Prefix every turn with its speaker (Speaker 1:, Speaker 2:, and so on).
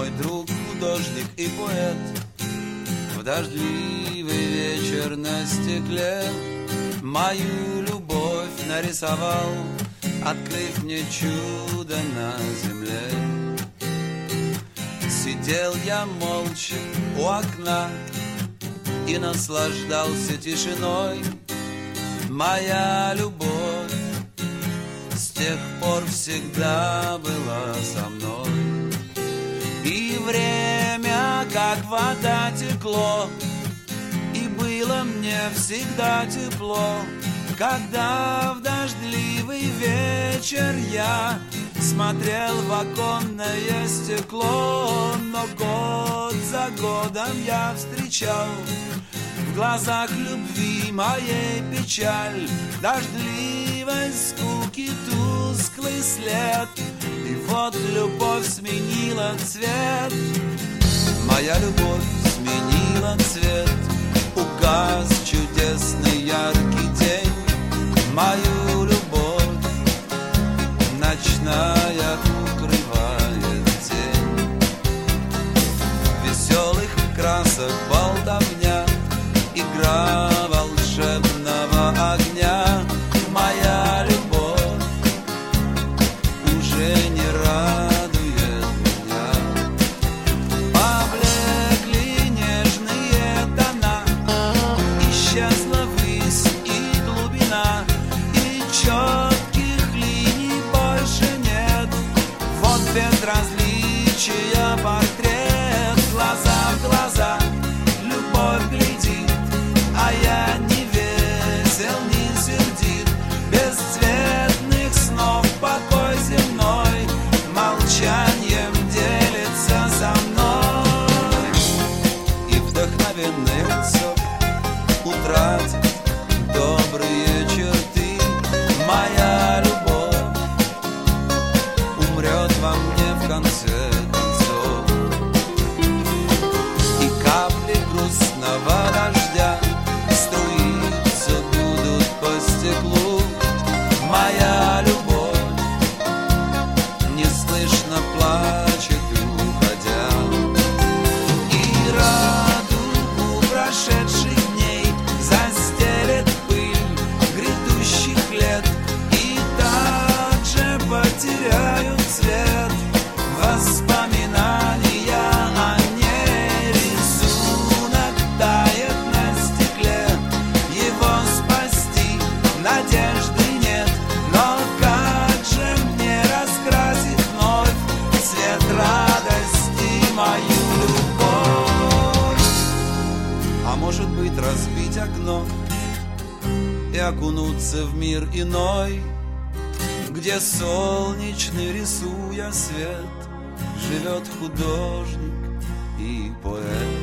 Speaker 1: мой друг, художник и поэт. В дождливый вечер на стекле мою любовь нарисовал, открыв мне чудо на земле. Сидел я молча у окна и наслаждался тишиной. Моя любовь с тех пор всегда была со мной. И время, как вода, текло, и было мне всегда тепло, когда в дождливый вечер я смотрел в оконное стекло. Но год за годом я встречал в глазах любви моей печаль, дождливой скуки тусклый след. И вот любовь сменила цвет, моя любовь сменила цвет. Угас чудесный яркий день, мою любовь ночная укрывает тень. Веселых красок болтовня, игра волшебного огня. Моя любовь уже не радует меня. Поблекли нежные тона, исчезла высь и глубина, и четких линий больше нет. Вот безразличия портрет, глаза в глаза любовь глядит, а я не весел, не сердит. Бесцветных снов покой земной молчанием делится со мной. И вдохновенный лицо утратит добрые черты. Моя любовь умрет во мне в конце концов. И капли грустного дождя струиться будут по стеклу. Моя любовь неслышно плачет, уходя. И радугу прошедших дней застелет пыль грядущих лет, и также потеряют цвет воспоминания о ней. Рисунок тает на стекле, его спасти надежды нет. Но как же мне раскрасить вновь цвет радости мою любовь? А может быть, разбить окно и окунуться в мир иной, где солнечный, рисуя свет, живет художник и поэт.